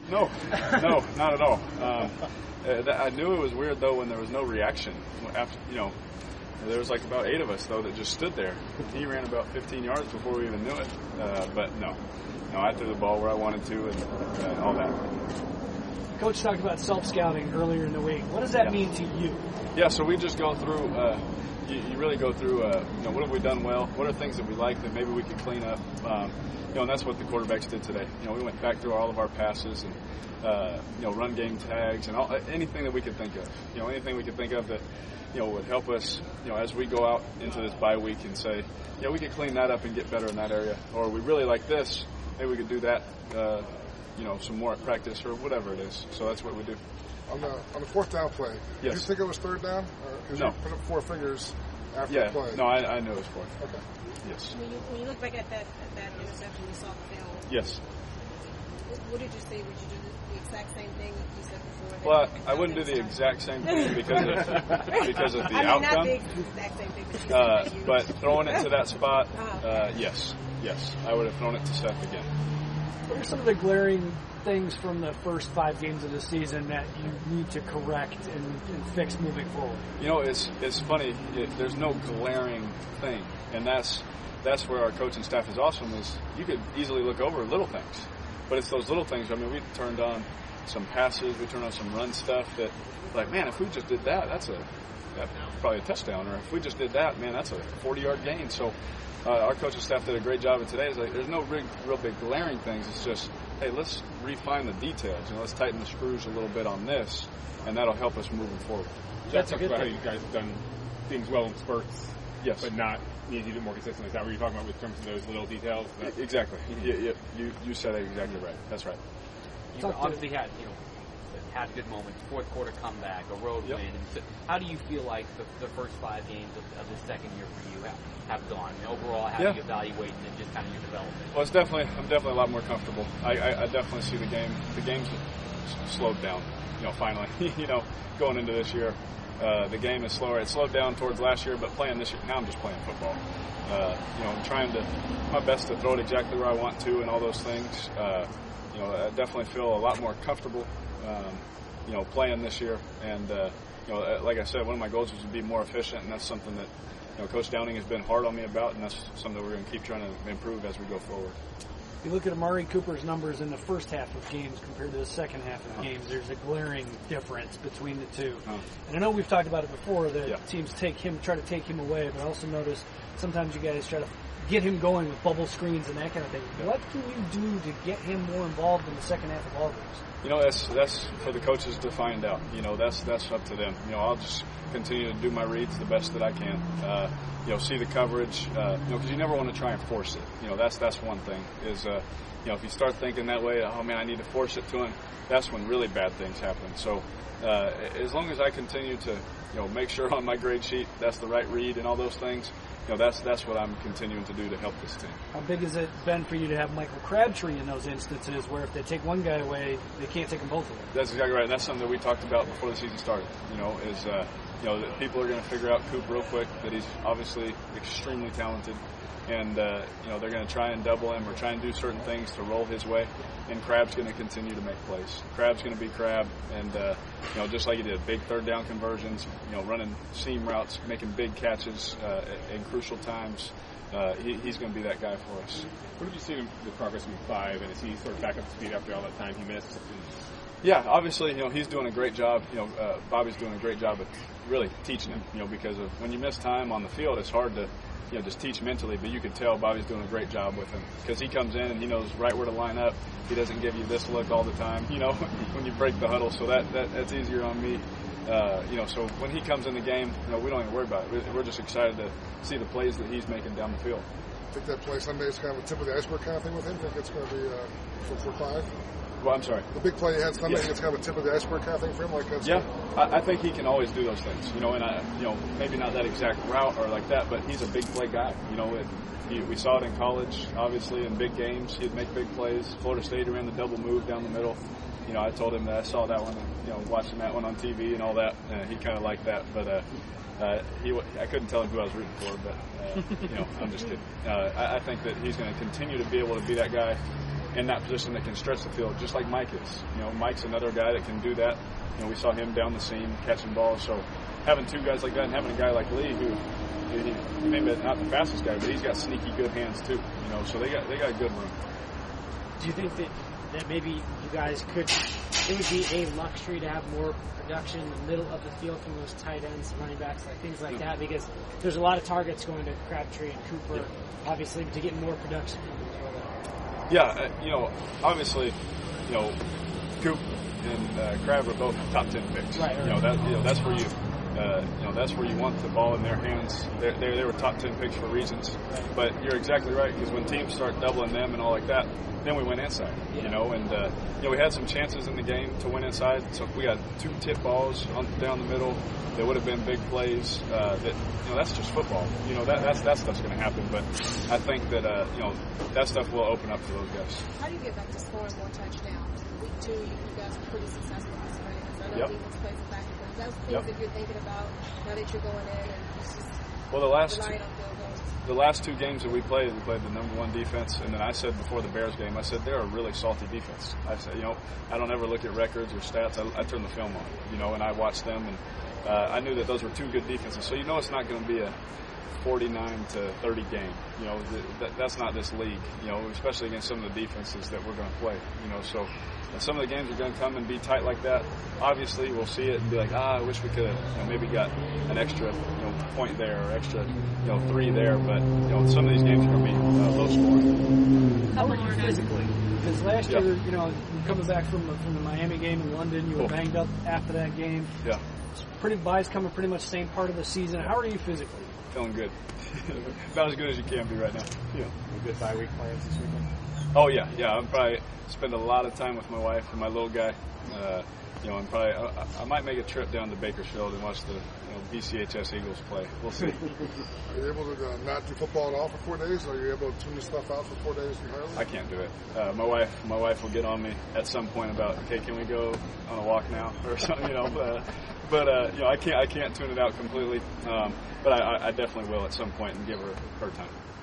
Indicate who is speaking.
Speaker 1: No, not at all. I knew it was weird though when there was no reaction. After there was like about 8 of us though that just stood there. He ran about 15 yards before we even knew it. But no, I threw the ball where I wanted to and all that.
Speaker 2: Coach talked about self-scouting earlier in the week. What does that mean to you?
Speaker 1: Yeah, so we just go through. You really go through. What have we done well? What are things that we like that maybe we can clean up? And that's what the quarterbacks did today. We went back through all of our passes and run game tags and anything that we could think of. Anything we could think of that would help us. As we go out into this bye week and say, we could clean that up and get better in that area, or we really like this. Maybe we could do that. Some more at practice or whatever it is. So that's what we do.
Speaker 3: On the fourth down play, did you think it was third down? Because you put up 4 fingers after the play.
Speaker 1: No, I knew it was fourth.
Speaker 3: Okay.
Speaker 1: Yes.
Speaker 4: When you look back at that interception you saw the film.
Speaker 1: Yes.
Speaker 4: What did you say? Would you do the exact same thing you said before?
Speaker 1: Well, I wouldn't do the exact same thing because of the outcome.
Speaker 4: Not the exact same thing,
Speaker 1: but throwing it to that spot, yes, I would have thrown it to Seth again.
Speaker 2: What are some of the glaring things from the first 5 games of the season that you need to correct and fix moving forward?
Speaker 1: It's funny. There's no glaring thing, and that's where our coaching staff is awesome. Is you could easily look over little things, but it's those little things. I mean, we turned on some passes, we turned on some run stuff that, like, man, if we just did that, that's probably a touchdown, or if we just did that, man, that's a 40-yard gain. So. Our coaching staff did a great job of today. It's like there's no real big glaring things. It's just, hey, let's refine the details. Let's tighten the screws a little bit on this, and that'll help us moving forward.
Speaker 5: That's a good about how you guys have done things well in spurts,
Speaker 1: yes,
Speaker 5: but not need to do more consistently. Is that what you're talking about with terms of those little details?
Speaker 1: Exactly. You said it exactly right. That's right.
Speaker 6: You obviously had had good moments, fourth quarter comeback, a road win. And so how do you feel like the first 5 games of the second year for you have gone? And overall, how do you evaluate and just kind of your development?
Speaker 1: Well, I'm definitely a lot more comfortable. I definitely see the game's slowed down. Finally, going into this year, the game is slower. It slowed down towards last year, but playing this year, now I'm just playing football. I'm trying my best to throw it exactly where I want to and all those things. I definitely feel a lot more comfortable, playing this year. And, like I said, one of my goals was to be more efficient, and that's something that, Coach Downing has been hard on me about, and that's something that we're going to keep trying to improve as we go forward.
Speaker 2: If you look at Amari Cooper's numbers in the first half of games compared to the second half of games, there's a glaring difference between the two. And I know we've talked about it before, that teams try to take him away, but I also notice sometimes you guys try to get him going with bubble screens and that kind of thing. What can you do to get him more involved in the second half of all games?
Speaker 1: That's for the coaches to find out. That's up to them. I'll just continue to do my reads the best that I can. See the coverage. Because you never want to try and force it. That's one thing. Is if you start thinking that way, oh man, I need to force it to him. That's when really bad things happen. So as long as I continue to make sure on my grade sheet that's the right read and all those things. That's what I'm continuing to do to help this team.
Speaker 2: How big has it been for you to have Michael Crabtree in those instances where if they take one guy away, they can't take them both away?
Speaker 1: That's exactly right. And that's something that we talked about before the season started. That people are going to figure out Coop real quick, that he's obviously extremely talented. And, they're going to try and double him or try and do certain things to roll his way. And Crab's going to continue to make plays. Crab's going to be Crab. And, just like he did, big third down conversions, running seam routes, making big catches in crucial times. He's going to be that guy for us.
Speaker 5: What did you see in the progress in week 5? And is he sort of back up to speed after all that time he missed?
Speaker 1: Yeah, obviously, he's doing a great job. Bobby's doing a great job of really teaching him, because of when you miss time on the field, it's hard to just teach mentally, but you can tell Bobby's doing a great job with him because he comes in and he knows right where to line up. He doesn't give you this look all the time, when you break the huddle. So that's easier on me. So when he comes in the game, we don't even worry about it. We're just excited to see the plays that he's making down the field.
Speaker 3: I think that play Sunday is kind of a tip of the iceberg kind of thing with him. I think it's going to be for 5.
Speaker 1: Well, I'm sorry.
Speaker 3: The big play he had Sunday, it's kind of a tip of the iceberg kind of thing for him.
Speaker 1: I think he can always do those things. And maybe not that exact route or like that, but he's a big play guy. We saw it in college, obviously, in big games. He'd make big plays. Florida State ran the double move down the middle. I told him that I saw that one, watching that one on TV and all that. He kind of liked that, but I couldn't tell him who I was rooting for, but I'm just kidding. I think that he's going to continue to be able to be that guy. in that position that can stretch the field, just like Mike is. Mike's another guy that can do that. We saw him down the seam catching balls. So having two guys like that and having a guy like Lee who maybe not the fastest guy, but he's got sneaky good hands too. So they got good room.
Speaker 7: Do you think that maybe you guys could? It would be a luxury to have more production in the middle of the field from those tight ends, running backs, things like that, because there's a lot of targets going to Crabtree and Cooper, obviously, to get more production from them as well.
Speaker 1: Yeah, obviously, Coop and Crab are both top 10 picks.
Speaker 7: Right.
Speaker 1: That's where you. That's where you want the ball in their hands. They were top 10 picks for reasons.
Speaker 7: Right.
Speaker 1: But you're exactly right, because when teams start doubling them and all like that, then we went inside. And we had some chances in the game to win inside. So we got 2 tip balls down the middle. There would have been big plays. That's just football. That stuff's going to happen. But I think that that stuff will open up for those guys.
Speaker 4: How do you get back to scoring more touchdowns? Week 2, you guys were pretty successful this way. I know defense plays a factor. Is that things that you're thinking about now that you're going in and just relying on field goals?
Speaker 1: The last 2 games that we played the number 1 defense, and then I said before the Bears game, I said they're a really salty defense. I said, I don't ever look at records or stats. I turn the film on, and I watch them, and I knew that those were 2 good defenses. So it's not going to be a 49-30 game. That's not this league. Especially against some of the defenses that we're going to play. So some of the games are going to come and be tight like that. Obviously, we'll see it and be like, I wish we could have maybe got an extra point there or extra 3 there. But some of these games are going to be low scoring.
Speaker 2: How are you physically? Because last year, coming back from the Miami game in London, you were banged up after that game.
Speaker 1: Yeah.
Speaker 2: Buys coming pretty much same part of the season. How are you physically?
Speaker 1: Feeling good. About as good as you can be right now.
Speaker 5: Good bye week plans this weekend?
Speaker 1: Oh yeah. I'm probably spend a lot of time with my wife and my little guy. I might make a trip down to Bakersfield and watch the BCHS Eagles play. We'll see.
Speaker 3: Are you able to not do football at all for 4 days? Are you able to tune your stuff out for 4 days entirely?
Speaker 1: I can't do it. My wife will get on me at some point about, okay, can we go on a walk now or something? I can't tune it out completely. But I definitely will at some point and give her time.